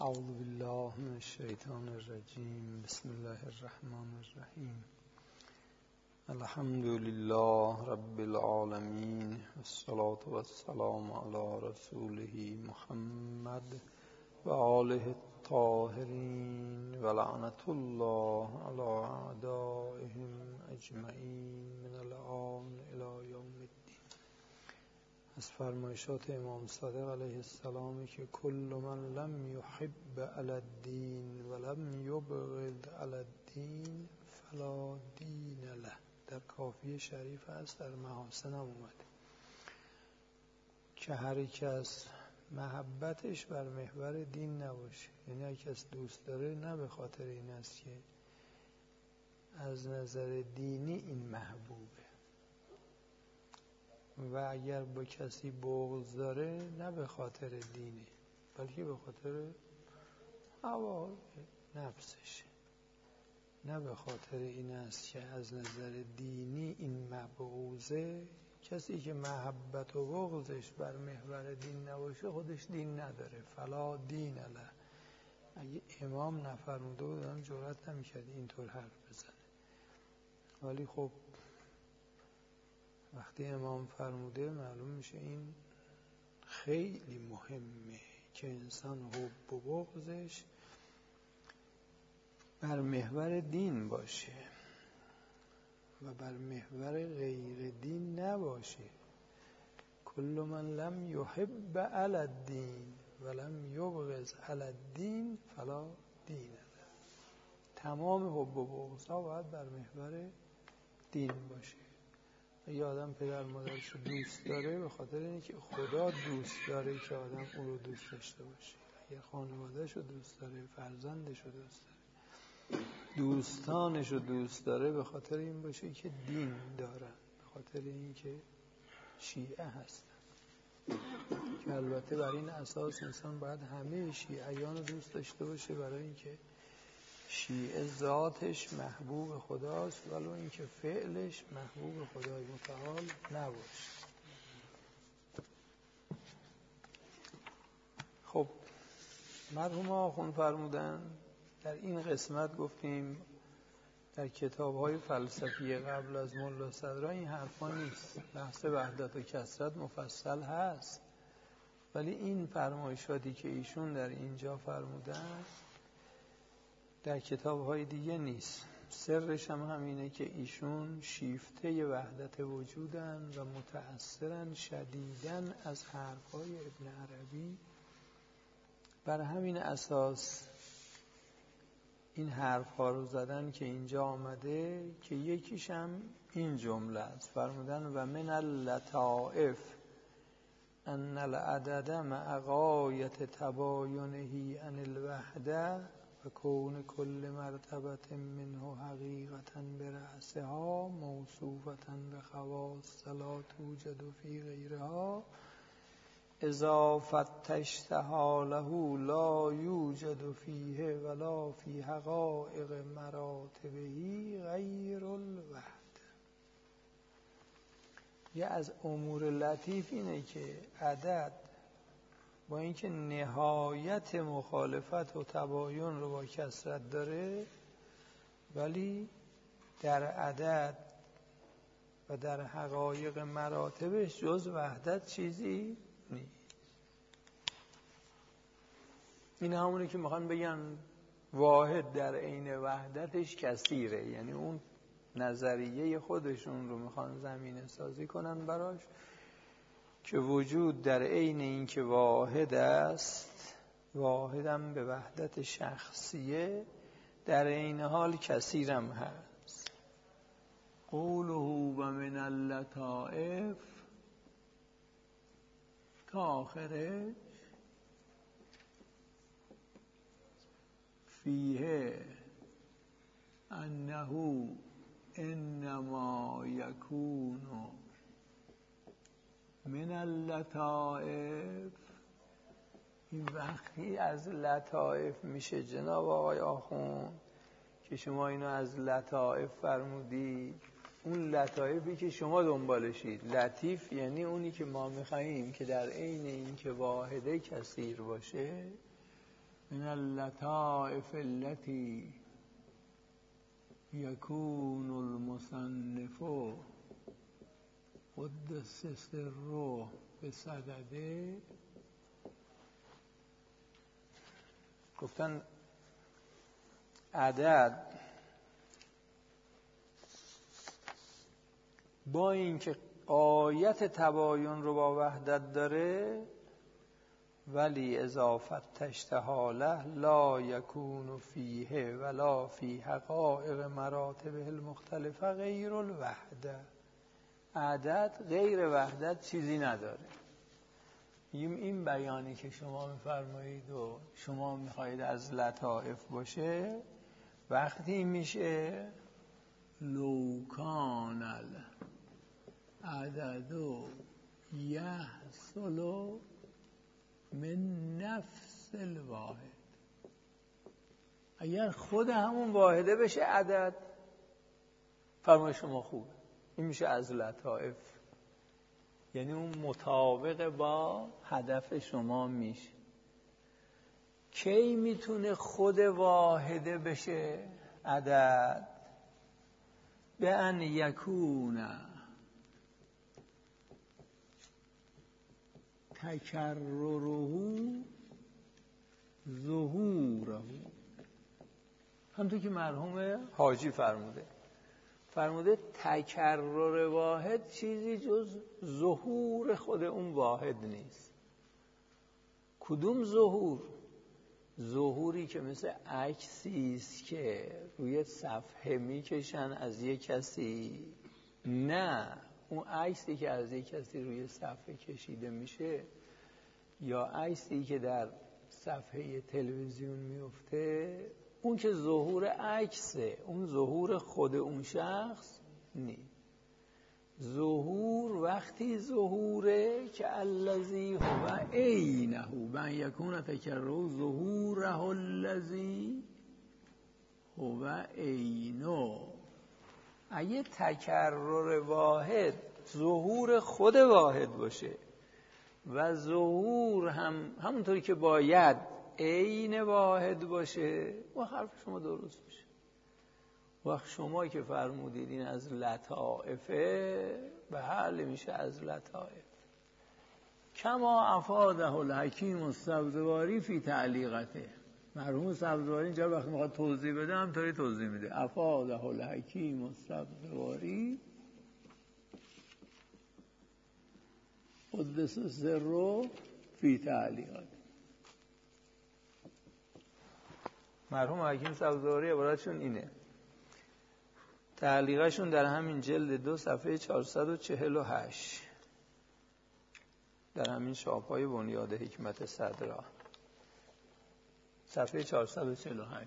اعوذ بالله من الشیطان الرجیم. بسم الله الرحمن الرحیم. الحمد لله رب العالمین والصلاة والسلام علی رسوله محمد و آله الطاهرین و لعنت الله علی اعدائهم اجمعین من الآن الی یوم الدین. از فرمایشات امام صادق علیه السلام که کل من لم یحب علی الدین و لم یبغض علی الدین فلا دین له. در کافیه شریف هست، در محاسن هم اومده که هر کس محبتش بر محور دین نباشه، یعنی هر کس دوست داره نه به خاطر این است که از نظر دینی این محبوبه، و اگر با کسی بغض داره نه به خاطر دینه بلکه به خاطر هوای نفسشه، نه به خاطر این است که از نظر دینی این مبغوضه. کسی که محبت و بغضش بر محور دین نباشه خودش دین نداره. فلا دین له. اگه امام نفرموده بودم جرأت نمی‌کرد اینطور حرف بزنه، ولی خب وقتی امام فرموده معلوم میشه این خیلی مهمه که انسان حب و بغضش بر محور دین باشه و بر محور غیر دین نباشه. کل من لم یحب علی الدین و لم یبغض علی الدین فلا دین له. تمام حب و بغض‌ها باید بر محور دین باشه. یه آدم پدر مادرش رو دوست داره به خاطر اینکه خدا دوست داره که آدم او رو دوست داشته باشه. اگه خانواده‌اش رو دوست داره، فرزندش رو دوست داره، دوستانش رو دوست داره، به خاطر این باشه که دین دارن، به خاطر اینکه شیعه هستن. که البته بر این اساس انسان باید همه شیعیان رو دوست داشته باشه، برای اینکه شیعه ذاتش محبوب خداست ولو اینکه فعلش محبوب خدای متعال نباشه. خب مرحوم آخوند فرمودن در این قسمت گفتیم در کتاب‌های فلسفی قبل از ملا صدرا این حرفا نیست. بحث وحدت و کثرت مفصل هست، ولی این فرمایشاتی که ایشون در اینجا فرمودن در کتاب‌های دیگه نیست. سرش هم همینه که ایشون شیفته وحدت وجودن و متأثرن شدیداً از حرف‌های ابن عربی. بر همین اساس این حرف‌ها رو زدن که اینجا آمده، که یکیش هم این جمله است. فرمودن و من اللطائف ان العدد مع غایت تباینه عن الوحده و کون کل مرتبه منه حقیقتا برأسها موصوفتا بخواص لا توجد فی غیرها اذا فتشتها له لا یوجد فیه ولا فی حقائق مراتبه غیر الوحده. یه از امور لطیف اینه که عدد با اینکه نهایت مخالفت و تباین رو با کثرت داره، ولی در عدد و در حقایق مراتبش جز وحدت چیزی نیست. این همونه که میخوان بگن واحد در عین وحدتش کثیره، یعنی اون نظریه خودشون رو میخوان زمینه سازی کنن براش که وجود در عین این که واحد است، واحدم به وحدت شخصیه، در عین حال کثیرم هست. قوله و من اللطائف تا آخرش فیه انه انما یکون من اللطائف. این وقتی از لطائف میشه جناب آقای آخوند که شما اینو از لطائف فرمودید، اون لطائفی که شما دنبالشید. لطیف یعنی اونی که ما میخواییم که در عین این که واحده کثیر باشه، من اللطائف التي یکون المصنف قدس سره به صدده. گفتن عدد با اینکه آیت تباین رو با وحدت داره ولی اضافت تشتهاله لا یکون فیه ولا فی حقائق مراتبه المختلفه غیر الوحده. عدد غیر وحدت چیزی نداره. این بیانی که شما میفرمایید و شما میخواهید از لطائف باشه وقتی میشه لو کان العدد یحصل من نفس الواحد. اگر خود همون واحده بشه عدد، فرمای شما خوبه، این میشه از لطائف، یعنی اون مطابق با هدف شما میشه. کی میتونه خود واحده بشه عدد؟ به ان یکون تکرره ظهوره. همونطور که مرحوم حاجی فرموده تکرر واحد چیزی جز ظهور خود اون واحد نیست. کدوم ظهور؟ ظهوری که مثل عکسی است که روی صفحه میکشن از یک کسی. نه، اون عکسی که از یک کسی روی صفحه کشیده میشه یا عکسی که در صفحه تلویزیون میفته، اون که ظهور عکسه، اون ظهور خود اون شخص نیست. ظهور وقتی ظهوره که الذی هو عینه بن یکون تکرر ظهوره الذی هو عینه. اگه تکرر واحد ظهور خود واحد باشه و ظهور همونطوری که باید عین واحد باشه و حرف شما درست میشه. وقت شما که فرمودید این از لطائفه، به حال میشه از لطائف. کما افاده الحکیم السبزواری فی تعلیقته. مرحوم سبزواری اینجا وقتی میخواد توضیح بده همطوری توضیح میده. افاده الحکیم السبزواری قدس سره فی تعلیقته. مرحوم حکیم سبزواری عبارتشون اینه، تعلیقشون در همین جلد 2 صفحه 448 در همین شاپای بنیاد حکمت صدرا، صفحه 448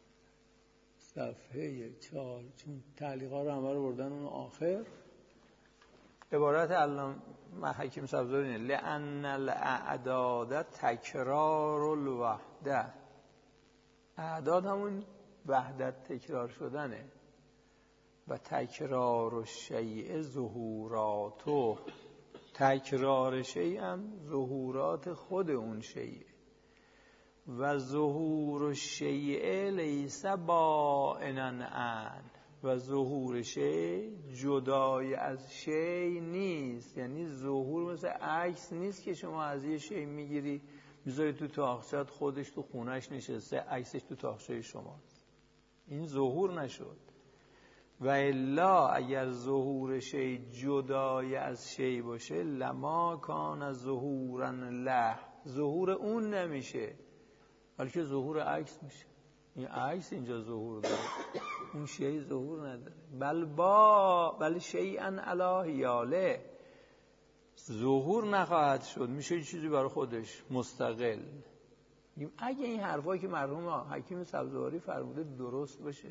صفحه 4. چون تعلیقا رو همه رو بردن اون آخر. عبارت علامه حکیم سبزواری اینه لأن الاعداد تکرار الوحده. اعداد همون وحدت تکرار شدنه و تکرار الشیء ظهوراتو. تکرار شیء هم ظهورات خود اون شیء و ظهور الشیء لیس بائنا عن. و ظهور شیء جدای از شیء نیست. یعنی ظهور مثل عکس نیست که شما از یه شیء میگیری میذاری تو تاقچه‌ات، خودش تو خونش نشسته، عکسش تو تاقچه شماست. این ظهور نشد. و الا اگر ظهور شیء جدای از شیء باشه لما کان ظهورا له، ظهور اون نمیشه بلکه ظهور عکس میشه. این عکس اینجا ظهور داره، اون شیء ظهور نداره. بل شیئا علی حیاله، ظهور نخواهد شد، میشه چیزی برای خودش مستقل. اگه این حرفایی که مرحوم حکیم سبزواری فرموده درست باشه،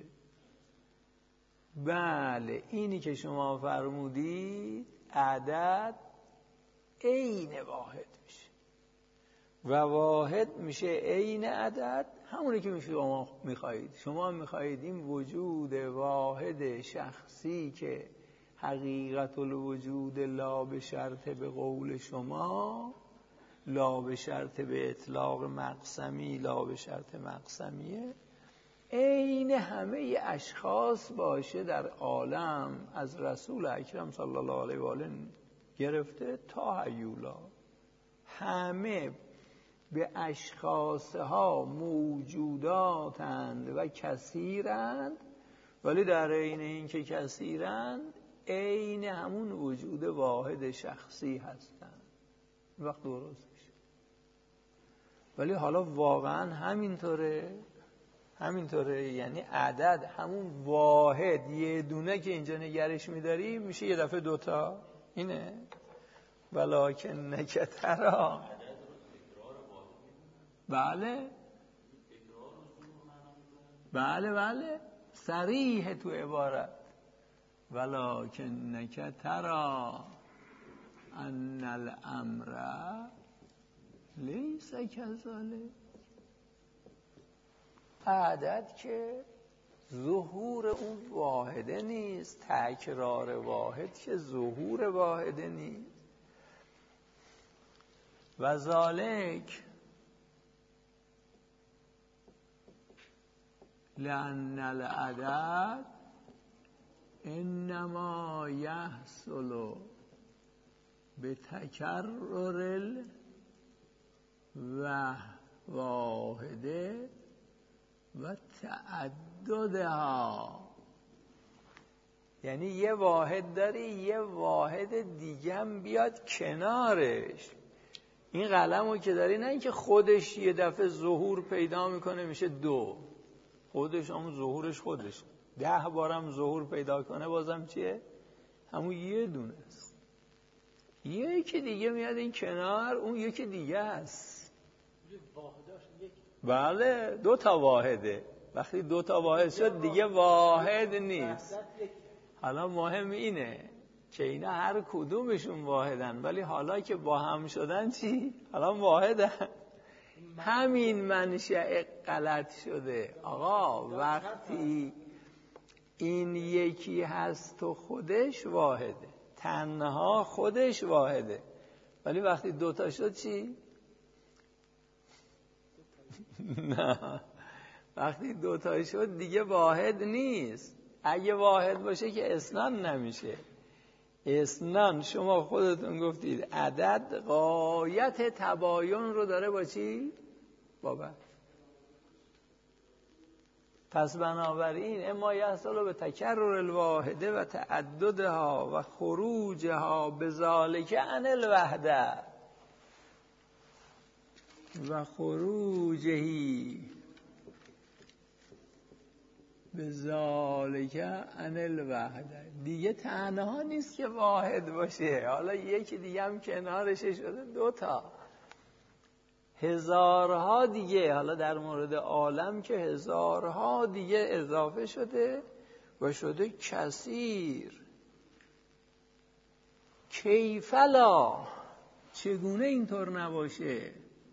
بله اینی که شما فرمودید عدد عین واحد میشه و واحد میشه عین عدد، همونی که شما میخواهید. شما میخواهید این وجود واحد شخصی که حقیقت الوجود لا به شرط به قول شما لا به شرط به اطلاق مقسمی لا به شرط مقسمیه، عین همه اشخاص باشه در عالم از رسول اکرم صلی الله علیه و آله گرفته تا هیولا، همه به اشخاصها موجوداتند و کثیرند، ولی در عین این که کثیرند عین همون وجود واحد شخصی هستند. وقت درست میشه. ولی حالا واقعا همینطوره، یعنی عدد همون واحد یه دونه که اینجا نگرش میداری میشه یه دفعه دوتا. اینه ولکنک ترا. بله صریح تو عبارت ولکنک ترا ان الامر لیس کذالک. عدد که ظهور اون واحده نیست، تکرار واحد که ظهور واحده نیست. و ذالک لأن العدد انما یحصل بتکرر الواحده و تعددها. یعنی یه واحد داری، یه واحد دیگه هم بیاد کنارش. این قلمو که داری نه اینکه خودش یه دفعه ظهور پیدا میکنه میشه دو، خودش همون ظهورش خودش 10 بارم ظهور پیدا کنه بازم چیه؟ همون یه دونه است. یکی دیگه میاد این کنار، اون یکی دیگه است. بله 2 تا واحده. وقتی 2 تا واحد شد دیگه واحد نیست. حالا مهم اینه که اینا هر کدومشون واحدن، ولی حالا که با هم شدن چی؟ حالا واحدن. همین منشأ غلط شده. آقا وقتی این یکی هست تو خودش واحده، تنها خودش واحده، ولی وقتی 2 تا شد چی؟ نه، وقتی 2 تا شد دیگه واحد نیست. اگه واحد باشه که اثنان نمیشه. اثنان شما خودتون گفتید عدد غایت تباین رو داره با چی؟ بابا. پس بنابراین اما یحصل به تکرر الواحده و تعددها و خروجها بذالک عن الوحده و خروجهی بذالک عن الوحده. دیگه تنها نیست که واحد باشه، حالا یکی دیگه هم کنارش شده 2 تا، هزارها دیگه. حالا در مورد عالم که هزارها دیگه اضافه شده و شده کثیر. کیفلا، چگونه اینطور نباشه؟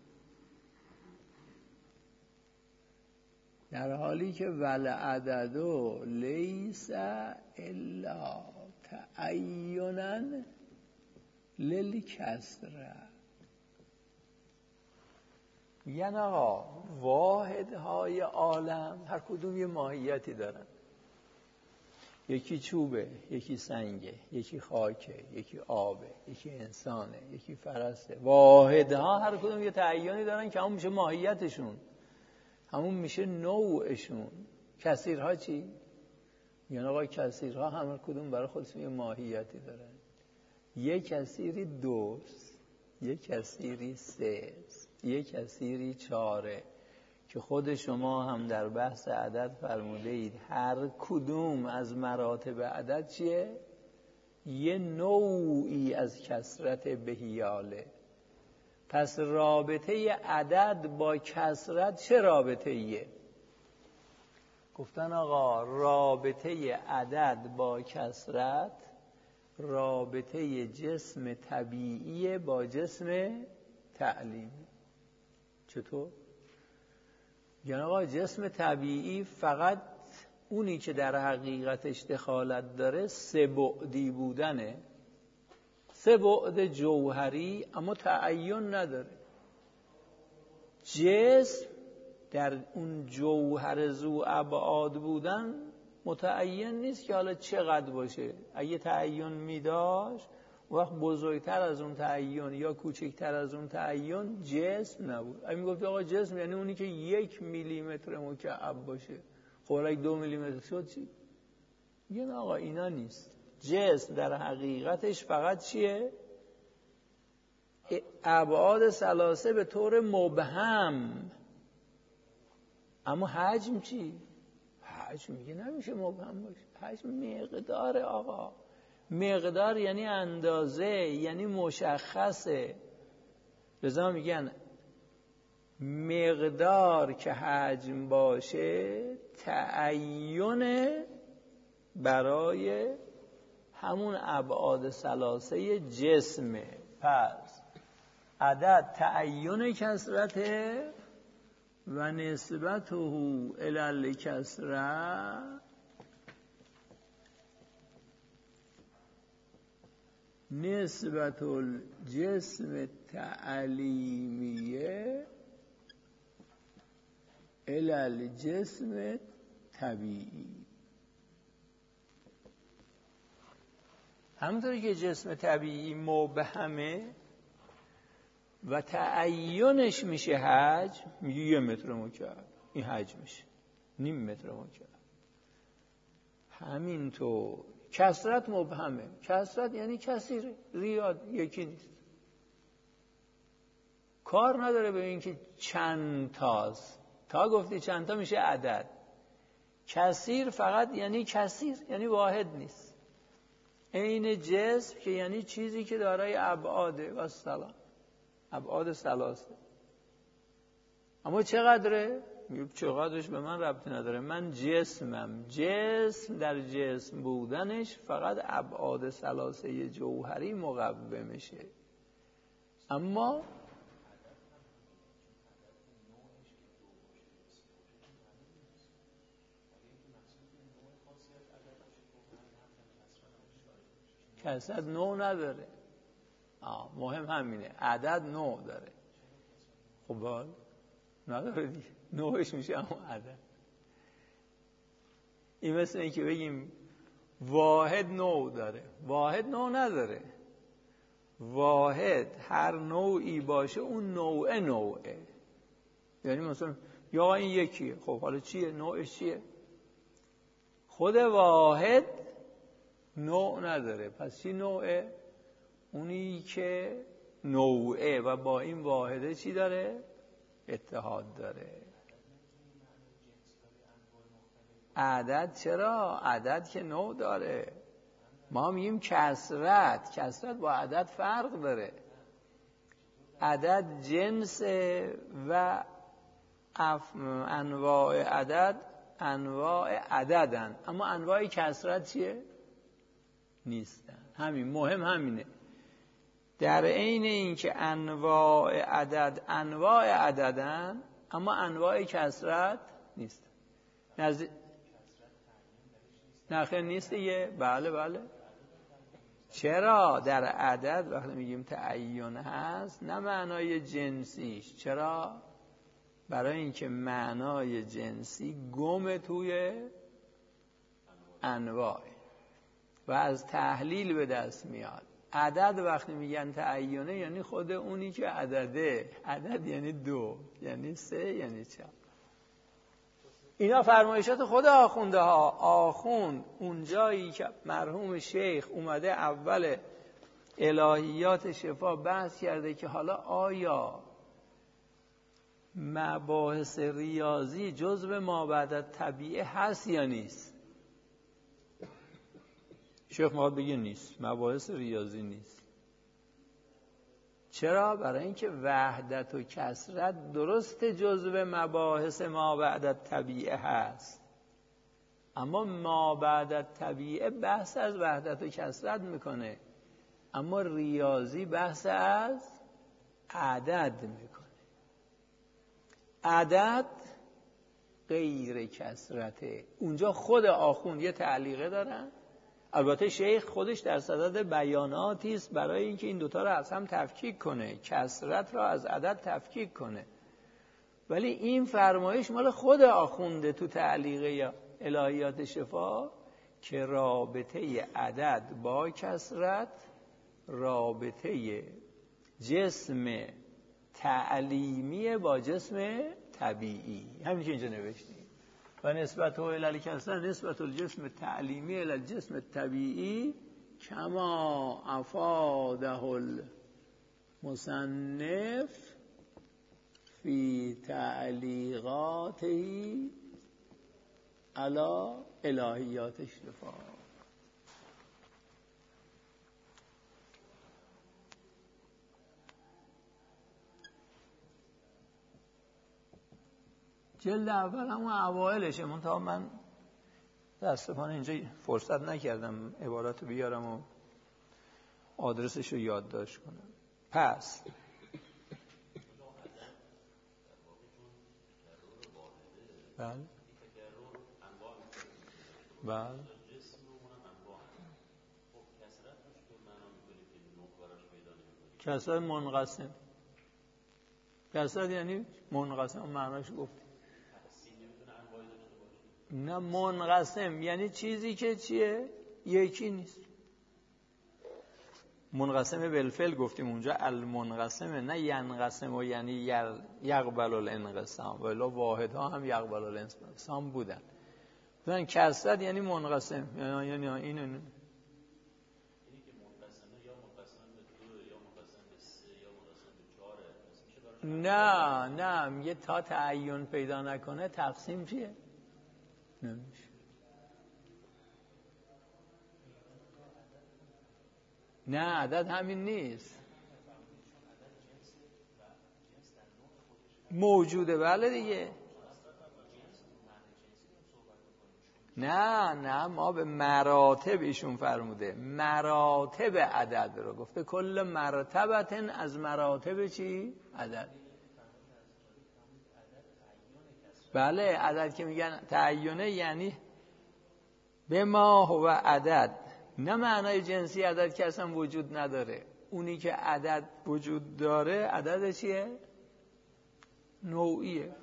در حالی که والعدد لیس الا تعینا للکسره. یعنی آقا واحدهای عالم هر کدوم یه ماهیتی دارن. یکی چوبه، یکی سنگه، یکی خاکه، یکی آبه، یکی انسانه، یکی فرسته. واحدها هر کدوم یه تعیینی دارن که همون میشه ماهیتشون، همون میشه نوعشون. کثیرها چی؟ یعنی آقا کثیرها هر کدوم برای خودشون یه ماهیتی دارن. یه کثیری 2، یه کثیری 3، یه کثیری 4 که خود شما هم در بحث عدد فرموده اید هر کدوم از مراتب عدد چیه؟ یه نوعی از کثرت بهیاله. پس رابطه عدد با کثرت چه رابطه ایه؟ گفتن آقا رابطه عدد با کثرت رابطه جسم طبیعی با جسم تعلیمی. چطور؟ یعنی آقا جسم طبیعی فقط اونی که در حقیقتش دخالت داره 3 بعدی بودنه، 3 بعد جوهری، اما تعین نداره. جسم در اون جوهر ذو ابعاد بودن متعین نیست که حالا چقدر باشه. اگه تعین میداشت وقت بزرگتر از اون تعین یا کوچکتر از اون تعین جسم نبود. اگه میگفت آقا جسم یعنی اونی که 1 میلیمتر مکعب باشه، خب اگه 2 میلیمتر شد چی؟ میگن آقا اینا نیست. جسم در حقیقتش فقط چیه؟ ابعاد ثلاثه به طور مبهم. اما حجم چی؟ حجم میگه نمیشه مبهم باشه. حجم مقدار آقا. مقدار یعنی اندازه، یعنی مشخصه. لذا میگن مقدار که حجم باشه تعین برای همون ابعاد ثلاثه جسمه. پس عدد تعین کثرته و نسبته الی الکثره نسبت الجسم تعلیمیه الی الجسم طبیعی. همونطوری که جسم طبیعی مبهمه و تعینش میشه حجم، میگه 1 متر مکعب این حجمشه، نیم متر مکعب. همینطور کثرت مبهمه. کثرت یعنی کثیره، زیاد، یکی نیست. کار نداره به این که چند تاست. تا گفتی چند تا میشه عدد. کثیر فقط یعنی کثیر، یعنی واحد نیست. عین جسم که یعنی چیزی که دارای ابعاده و سلام، ابعاد ثلاثه. اما چقدره؟ میگه چقدرش به من ربطی نداره، من جسمم. جسم در جسم بودنش فقط ابعاد ثلاثه جوهری مقوم میشه. اما کثرت نوع نداره. مهم همینه، عدد نوع داره. خب حال نداره دیگه، نوعش میشه اما عدد. این مثل این که بگیم واحد نوع داره، واحد نوع نداره. واحد هر نوعی باشه اون نوعه. یعنی مثلا یا این یکیه، خب حالا چیه؟ نوعش چیه؟ خود واحد نوع نداره. پس چی نوعه؟ اونی که نوعه و با این واحده چی داره؟ اتحاد داره. عدد چرا؟ عدد که نوع داره. ما میگیم کثرت با عدد فرق داره. عدد جنس و انواع عدد انواع عددن، اما انواع کثرت چیه؟ نیستن. همین مهم همینه. در عین این که انواع عدد انواع عددن، اما انواع کثرت نیستن. نخیر نیست دیگه. بله. چرا؟ در عدد وقتی میگیم تعین هست نه معنای جنسیش. چرا؟ برای اینکه معنای جنسی گم توی انواع و از تحلیل به دست میاد. عدد وقتی میگن تعینه یعنی خود اونی که عدده. عدد یعنی 2، یعنی 3، یعنی 4. اینا فرمایشات خود آخونده ها. آخوند اون جایی که مرحوم شیخ اومده اول الهیات شفا بحث کرده که حالا آیا مباحث ریاضی جزو مابعد طبیعه هست یا نیست؟ شیخ میخواد بگه نیست، مباحث ریاضی نیست. چرا؟ برای اینکه وحدت و کثرت درست جزو مباحث مابعد طبیعه هست، اما مابعد طبیعه بحث از وحدت و کثرت میکنه، اما ریاضی بحث از عدد میکنه. عدد غیر کثرته. اونجا خود آخوند یه تعلیقه دارن. البته شیخ خودش در صدد بیاناتی است برای اینکه این دوتا رو از هم تفکیک کنه، کثرت را از عدد تفکیک کنه. ولی این فرمایش مال خود آخونده تو تعلیق یا الهیات شفا که رابطه عدد با کثرت رابطه جسم تعلیمی با جسم طبیعی، همین که اینجا نوشتیم. و نسبت الی الکثرت نسبت الجسم تعلیمی الی الجسم طبیعی کما افاده المصنف فی تعلیقاته علی الهیات الشفا. جلد اول همون اوائلشه، منتها من دستپانه اینجا فرصت نکردم عباراتو بیارم و آدرسشو یادداشت کنم. پس بله بله کسرت منقسم، کسرت یعنی منقسم، معناش گفتیم. نه منقسم یعنی چیزی که چیه؟ یکی نیست. منقسم بالفعل گفتیم اونجا، المنقسم نه ینقسم و یعنی یقبل الانقسام، ولی واحدها هم یقبل الانقسام بودن. مثلا کسرت یعنی منقسم، یعنی اینه. نه میگه تا تعین پیدا نکنه تقسیم چیه؟ نمیشه. نه عدد همین نیست، موجوده بله دیگه. نه ما به مراتب ایشون فرموده، مراتب عدد رو گفته، کل مرتبتن از مراتب چی؟ عدد. بله عدد که میگن تعینه یعنی به ما هو عدد، نه معنای جنسی عدد که اصلا وجود نداره. اونی که عدد وجود داره عدد چیه؟ نوعیه.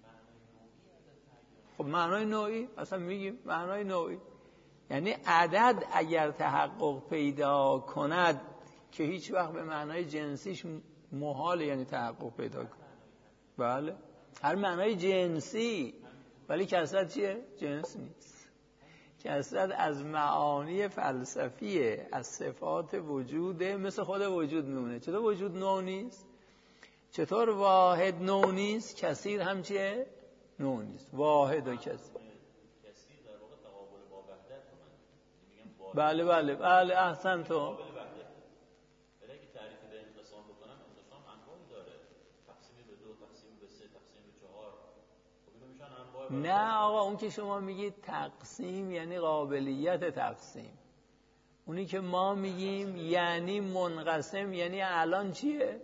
خب معنای نوعی اصلا میگیم معنای نوعی یعنی عدد اگر تحقق پیدا کند که هیچ وقت به معنای جنسیش محاله، یعنی تحقق پیدا کند. بله هر معنای جنسی، ولی کثرت چیه؟ جنس نیست. کثرت از معانی فلسفیه، از صفات وجوده، مثل خود وجود نونه. چطور وجود نوع نیست؟ چطور واحد نوع نیست؟ کثیر هم چیه؟ نوع نیست. واحد و کثیر. بله احسن تو. نه آقا اون که شما میگید تقسیم یعنی قابلیت تقسیم، اونی که ما میگیم یعنی منقسم، یعنی الان چیه؟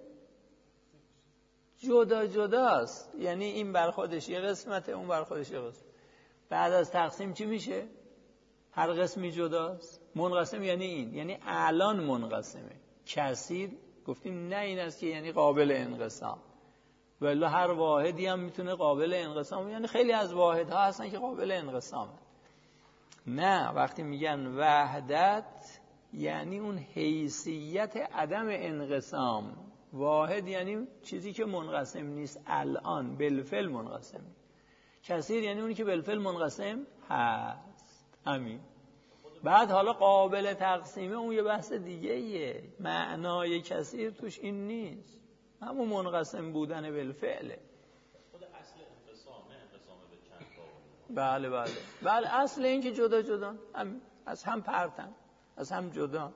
جدا جداست، یعنی این بر خودش یه قسمته، اون بر خودش یه قسمت. بعد از تقسیم چی میشه؟ هر قسمی جداست. منقسم یعنی این، یعنی الان منقسمه. کثیر گفتیم نه این است که یعنی قابل انقسام، ولی هر واحدی هم میتونه قابل انقسام، یعنی خیلی از واحدها هستن که قابل انقسامه. نه وقتی میگن وحدت یعنی اون حیثیت عدم انقسام. واحد یعنی چیزی که منقسم نیست، الان بالفعل منقسم. کثیر یعنی اونی که بالفعل منقسم هست. همین. بعد حالا قابل تقسیمه اون یه بحث دیگه ایه. معنای کثیر توش این نیست، همون منقسم بودن بالفعله. خود اصل انقسامه، انقسامه به چند تا. بله اصل این که جدا جدا از هم پرتن، از هم جدا.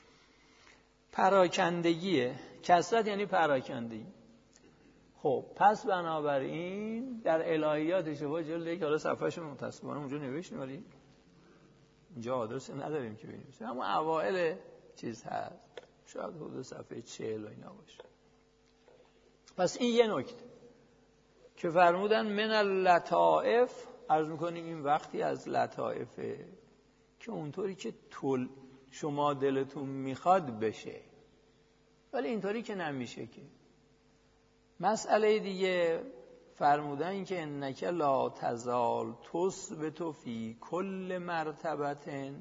پراکندگیه. کثرت یعنی پراکندگی. خب پس بنابراین در الهیات شفا جلد یک، حالا صفحه‌اش متأسفانه اونجا نوشتیم ولی اینجا آدرس نداریم که بنویسیم، همون اوائل چیز هست، شاید حدود صفحه 40 و اینا باشه. پس این یه نکته که فرمودن من اللطائف، عرض میکنیم این وقتی از لطائفه که اونطوری که شما دلتون میخواد بشه، ولی اینطوری که نمیشه. که مسئله دیگه فرمودن که انک لا تزال تثبت فی کل مرتبه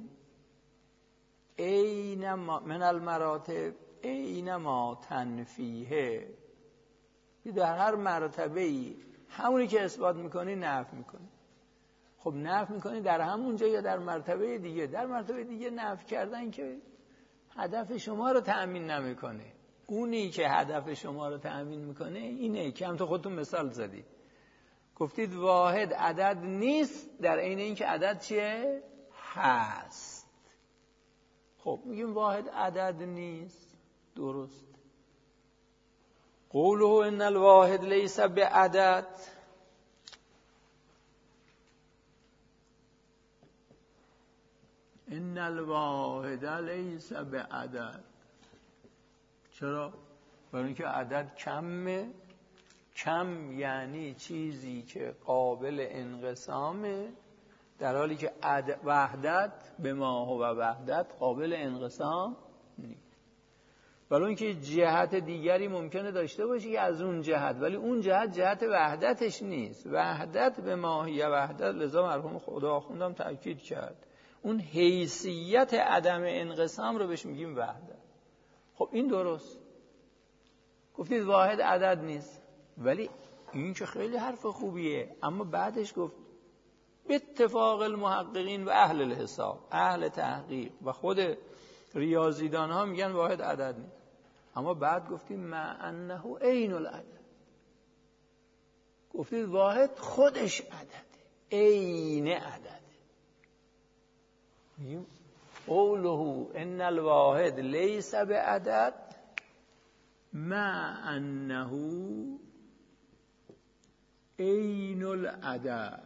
اینما من المراتب اینما تنفیه، در هر مرتبه‌ای همونی که اثبات میکنی نفی میکنی. خب نفی میکنی در همونجا یا در مرتبه دیگه؟ در مرتبه دیگه نفی کردن که هدف شما رو تأمین نمیکنه. اونی که هدف شما رو تأمین میکنه اینه که هم تو خودتون مثال زدید، گفتید واحد عدد نیست، در عین اینکه عدد چیه؟ هست. خب میگیم واحد عدد نیست، درست. قوله ان الواحد لیس بعدد، ان الواحد لیس بعدد. چرا؟ برای اینکه عدد کمه. کم یعنی چیزی که قابل انقسامه، در حالی که وحدت به ما هو وحدت قابل انقسام نیست. ولی اینکه جهت دیگری ممکنه داشته باشه که از اون جهت، ولی اون جهت وحدتش نیست. وحدت به ماهی وحدت، لذا مرحوم خدا خوندم تأکید کرد، اون حیثیت عدم انقسام رو بهش میگیم وحدت. خب این درست. گفتید واحد عدد نیست، ولی این که خیلی حرف خوبیه، اما بعدش گفت به اتفاق المحققین و اهل الحساب، اهل تحقیق و خود ریاضیدان ها میگن واحد عدد نیست. اما بعد گفتیم مع انه عین العدد، گفتید واحد خودش عدده، عین عدده. میگیم قوله ان الواحد لیس بعدد مع انه عین العدد.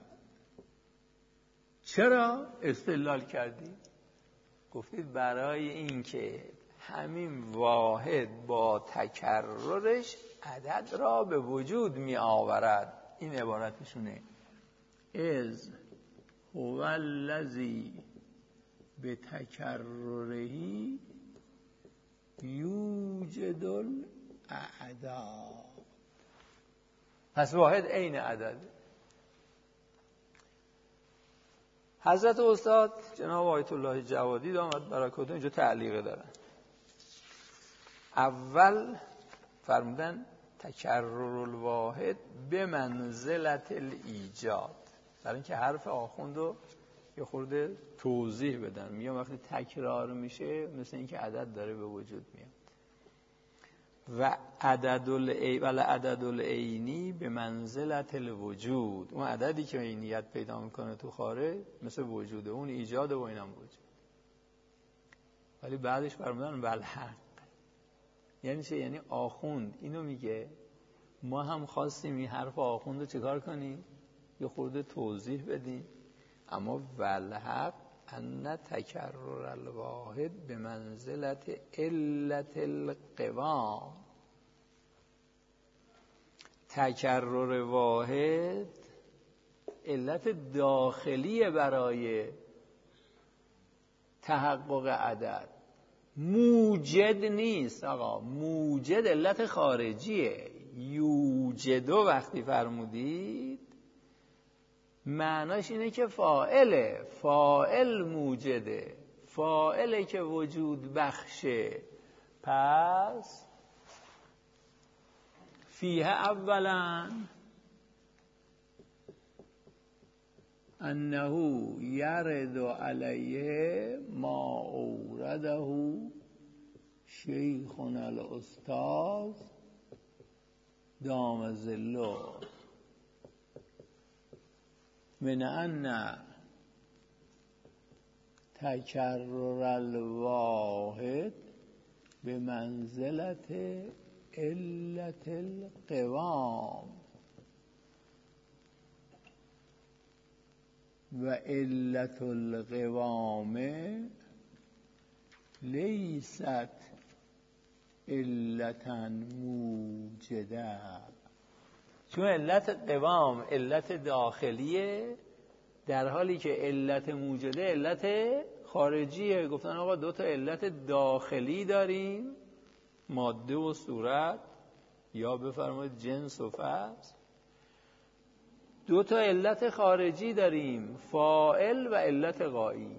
چرا استدلال کردی؟ گفتید برای اینکه همین واحد با تکررش عدد را به وجود می آورد. این عبارتشونه، از هو الذی به تکررهی یوجد الاعداد. پس واحد عین عدد. حضرت استاد جناب آیت الله جوادی دامت برکاته اینجا تعلیقه دارن. اول فرمودن تکرر الواحد به منزلت الایجاد، برای اینکه حرف آخوند رو یه خورده توضیح بدن. میگم وقتی تکرار میشه مثل اینکه عدد داره به وجود میاد. و عدد العینی به منزلت الوجود، اون عددی که عینیت پیدا میکنه تو خارج مثل وجوده، اون ایجاد و اینم وجود. ولی بعدش فرمودن والحق، یعنی چه؟ یعنی آخوند اینو میگه، ما هم خواستیم این حرف آخوند رو چیکار کنیم؟ یه خورده توضیح بدیم. اما والحق ان تکرر الواحد به منزلت علت القوام. تکرر واحد علت داخلی برای تحقق عدد، موجد نیست آقا. موجد علت خارجیه. یوجدو وقتی فرمودید معناش اینه که فاعله، فاعل موجده، فاعله که وجود بخشه. پس فیه اولا انه یرد علیه ما اورده شیخنا الاستاذ دام ظله من ان تکرر الواحد به منزلت علت القوام و علت القوام لیست علتا موجده. چون علت قوام علت داخلیه، در حالی که علت موجده علت خارجیه. گفتن آقا دو تا علت داخلی داریم، ماده و صورت، یا بفرمایید جنس و فصل. دو تا علت خارجی داریم، فاعل و علت غایی.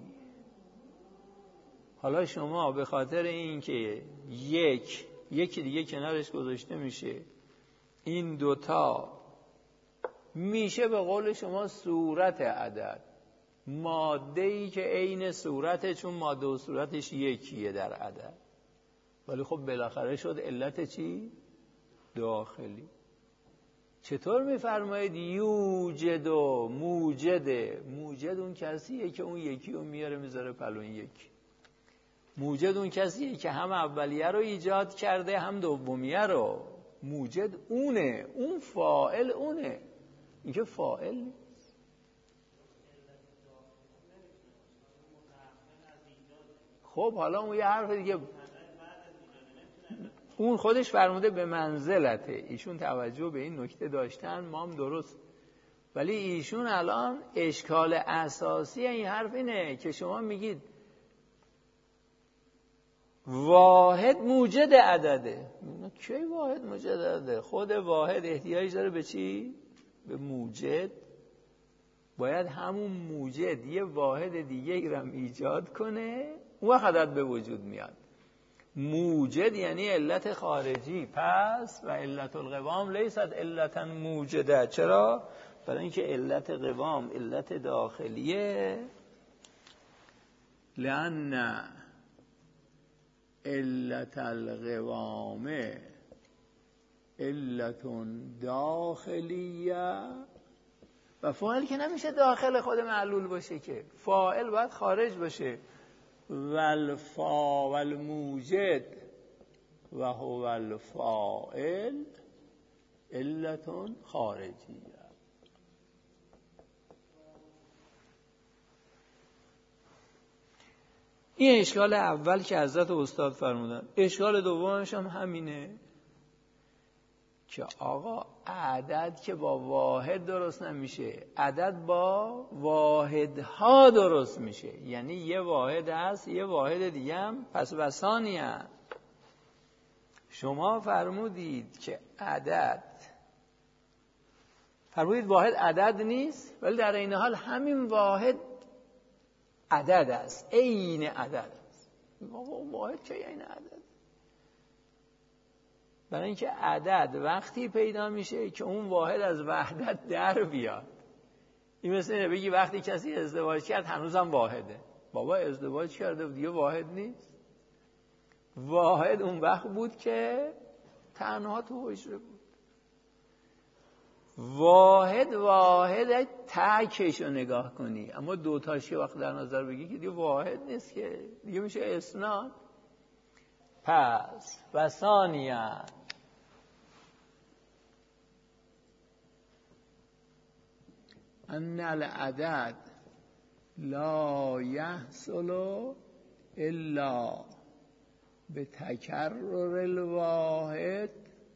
حالا شما به خاطر این که یکی دیگه کنارش گذاشته میشه، این دوتا میشه به قول شما صورت عدد، ماده‌ای که عین صورته، چون ماده و صورتش یکیه در عدد. ولی خب بالاخره شد علت چی؟ داخلی. چطور میفرمایید یوجد و موجده؟ موجد اون کسیه که اون یکی رو میاره میذاره پلون یکی. موجد اون کسیه که هم اولیه رو ایجاد کرده هم دومیه رو. موجد اونه، اون فاعل اونه، این که فاعل نیست. خب حالا اون یه حرف دیگه، اون خودش فرموده به منزلته، ایشون توجه به این نکته داشتن، ما هم درست. ولی ایشون الان اشکال اساسی این حرف اینه که شما میگید واحد موجد عدده. کی واحد موجد عدده؟ خود واحد احتیاج داره به چی؟ به موجد. باید همون موجد یه واحد دیگه ای رو ایجاد کنه، اون وقت عدد به وجود میاد. موجد یعنی علت خارجی. پس و علت القوام لیست علتا موجده. چرا؟ برای اینکه علت قوام علت داخلیه. لأن علت القوام علت داخلیه. و فاعل که نمیشه داخل خود معلول باشه، که فاعل باید خارج باشه. والموجد و هو الفاعل علت خارجیه. این اشکال اول که حضرت استاد فرمودن. اشکال دومش هم همینه که آقا عدد که با واحد درست نمیشه، عدد با واحدها درست میشه. یعنی یه واحد هست، یه واحد دیگه هم پس بسانی هست. شما فرمودید که عدد، فرمودید واحد عدد نیست، ولی در این حال همین واحد عدد است، عین عدد است. واحد که عین عدد؟ برای اینکه عدد وقتی پیدا میشه که اون واحد از وحدت در بیاد. این مثل اینه بگی وقتی کسی ازدواج کرد هنوزم واحده. بابا ازدواج کرده دیگه واحد نیست. واحد اون وقت بود که تنها تو حجره بود. واحد تکش رو نگاه کنی، اما دوتاش که وقت در نظر بگی که دیگه واحد نیست، که دیگه میشه اثنان. پس و ثانیاً ان العدد لا یحصل الا بتکرر الواحد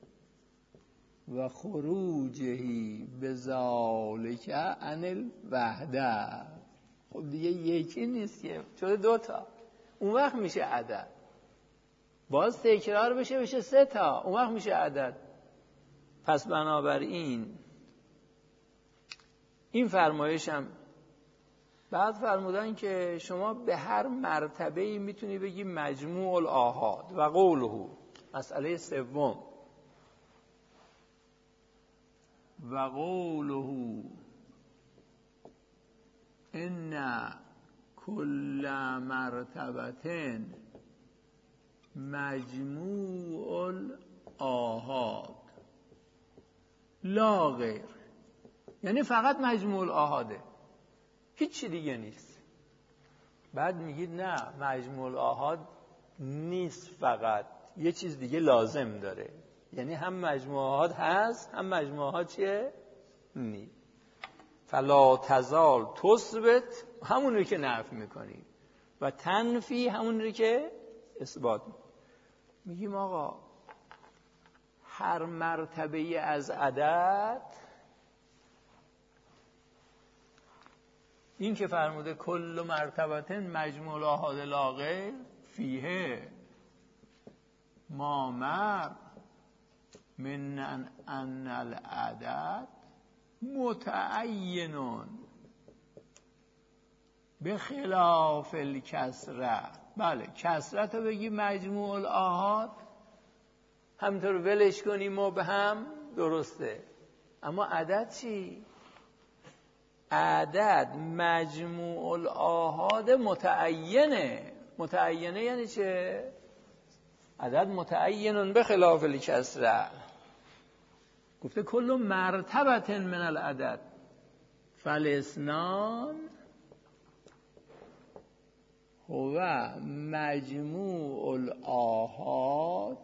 و خروجه بذالک عن الوحده. خب دیگه یکی نیست که، شده دوتا، اون وقت میشه عدد. باز تکرار بشه 3 تا، اون وقت میشه عدد. پس بنابراین این فرمایش هم بعد فرمودن که شما به هر مرتبه‌ای میتونی بگی مجموع الآحاد. و قوله، مسئله سوم، و قوله ان کل مرتبه مجموع الآحاد لا غیر. یعنی فقط مجموع الآحاده، هیچ دیگه نیست. بعد میگید نه مجموع الآحاد نیست، فقط یه چیز دیگه لازم داره. یعنی هم مجموع الآحاد هست، هم مجموع الآحاد چیه؟ نیست. فلا تزال تثبت، همون رو که نفی میکنی، و تنفی، همون رو که اثبات میکنی. میگیم آقا هر مرتبه از عدد، این که فرموده کل مرتبه مجموع الآحاد لا غیر فیه ما مر من ان العدد متعینون به خلاف الکسره. بله کسرت رو بگی مجموع الآحاد، همینطور ولش کنی مبهم، درسته. اما عدد چی؟ عدد مجموع الآحاد متعینه. متعینه یعنی چه؟ عدد متعینون به خلاف الکسره. گفته کل مرتبت من العدد فالاسنان هو مجموع الآحاد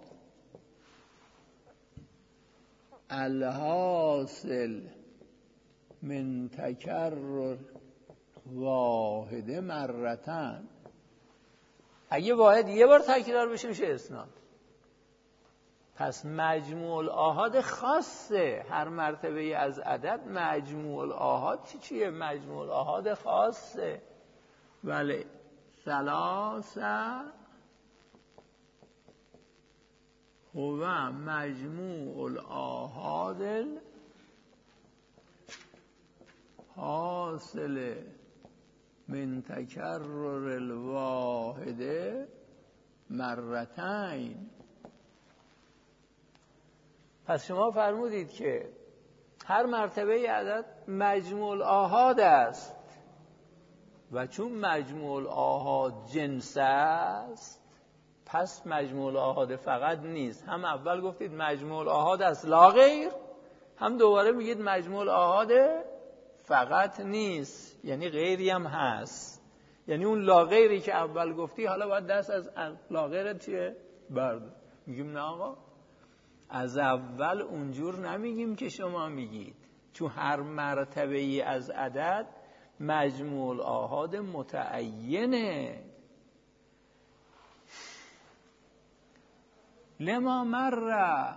الحاصل من تکرر واحد مرتن. اگه واحد یه بار تکرار بشه میشه اسناد. پس مجموع الآحاد خاصه. هر مرتبه از عدد مجموع الآحاد چیه؟ مجموع الآحاد خاصه. ولی ثلاثه هو مجموع الآحاد حاصل من تکرر الواحد مرتين. پس شما فرمودید که هر مرتبه عدد مجموع الآحاد است و چون مجموع الآحاد جنس است پس مجموع الآحاد فقط نیست. هم اول گفتید مجموع الآحاد است لا غیر، هم دوباره میگید مجموع الآحاد فقط نیست، یعنی غیری هم هست. یعنی اون لا غیری که اول گفتی حالا باید دست از لا غیرت چیه؟ بردار. میگیم نه آقا، از اول اونجور نمیگیم که شما میگید. چون هر مرتبه ای از عدد مجموع الآحاد متعینه. لما مر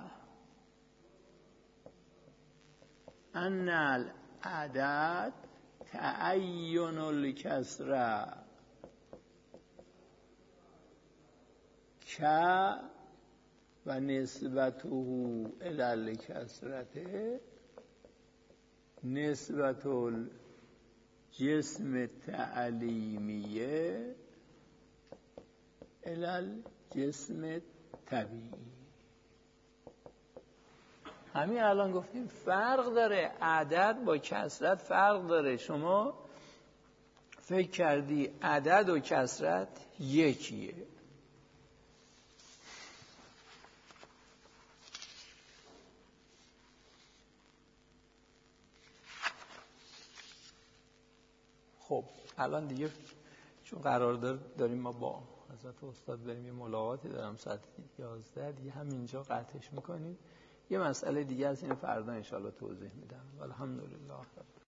ان العدد تعین الکسره که و نسبته الی الکسرته نسبت الجسم تعلیمیه الی الجسم طبیعی. همین الان گفتیم فرق داره، عدد با کسرت فرق داره. شما فکر کردی عدد و کسرت یکیه. خب الان دیگه چون قرار داریم ما با حضرت استاد بریم یه ملاقاتی دارم ساعت 11 دیگه همینجا قطعش میکنیم. یه مسئله دیگه از این فردا انشاءالله توضیح میدم. الحمدلله.